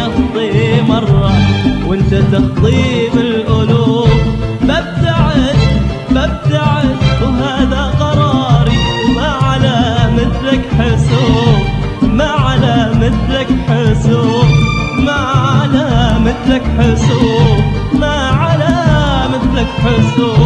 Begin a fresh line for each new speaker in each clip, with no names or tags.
يخطي مرة وانت تخطي بالألوف. ببتعد ببتعد وهذا قراري، ما على مثلك حسوب، ما على مثلك حسوب، ما على مثلك حسوب، ما على مثلك حسوب.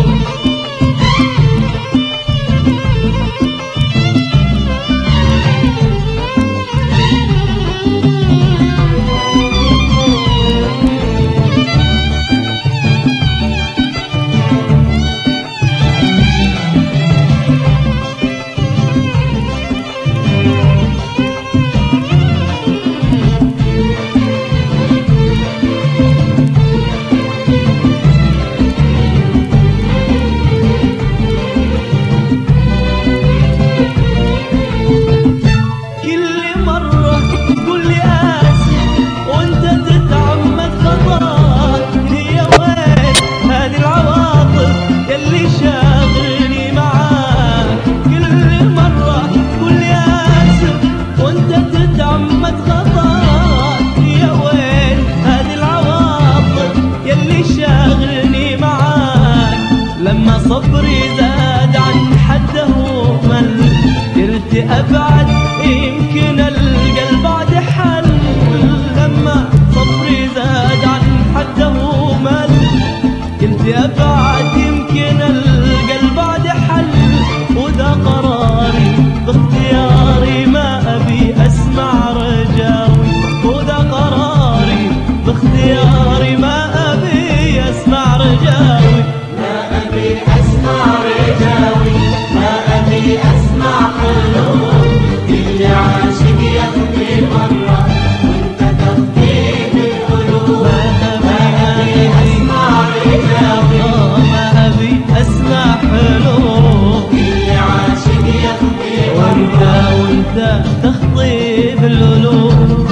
لما صبري زاد عن حده مل، قلت أبعد يمكن ألقى البعد حل. لما صبري زاد عن حده مل، قلت أبعد يمكن ألقى البعد حل. وذا قراري باختياري، ما أبي أسمع رجاوي. وذا قراري باختياري، ما أبي أسمع رجاوي.
أسمع رجاوي، ما أبي أسمع حلول. اللي عاشق يخطي مرة وانت تخطي بالقلوب. ما أبي أسمع رجاوي،
ما أبي أسمع حلول.
اللي عاشق يخطي مرة
وانت تخطي بالقلوب.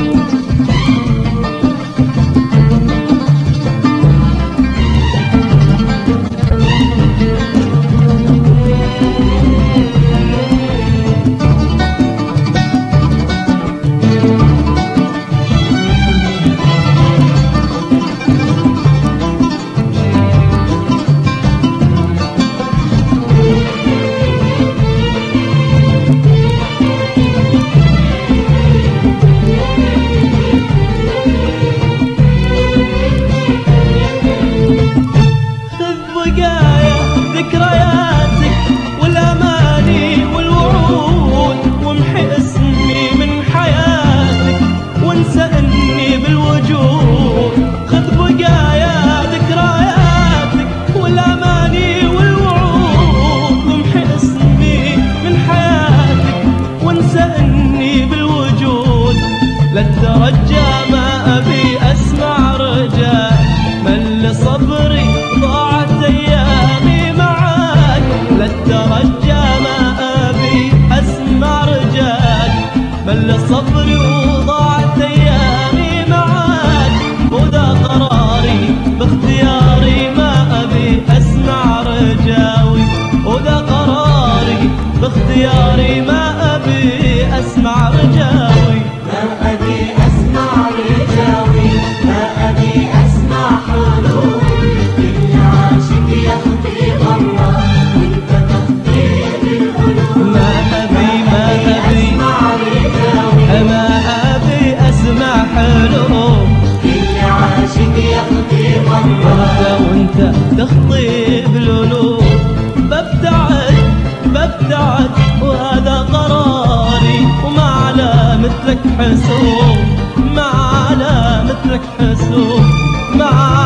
ذكرياتك والأماني والوعود، وامحي اسمي من حياتك وانسى اني بالوجود. خذ بقايا ذكرياتك والأماني والوعود، وامحي اسمي من حياتك وانسى اني بالوجود. للترجى ما أبي أسمع رجاء، مل صبري ضاعت أيامي معاك. للترجى ما أبي أسمع رجاك، مل صبري وضاعت أيامي معاك. وذا قراري باختياري، ما أبي أسمع رجاوي. وذا قراري باختياري، ما أبي أسمع رجاوي.
ما أبي أسمع رجاوي، ما أبي أسمع حلول. اللي عاشق يخطي مرة وانت تخطي بالقلوب.
ما أبي
أسمع رجاوي،
ما أبي أسمع حلول.
اللي عاشق يخطي مرة
وانت تخطي بالقلوب. ببتعد ببتعد وهذا قراري، وما على مثلك حسوب، ما على مثلك حسوب، ما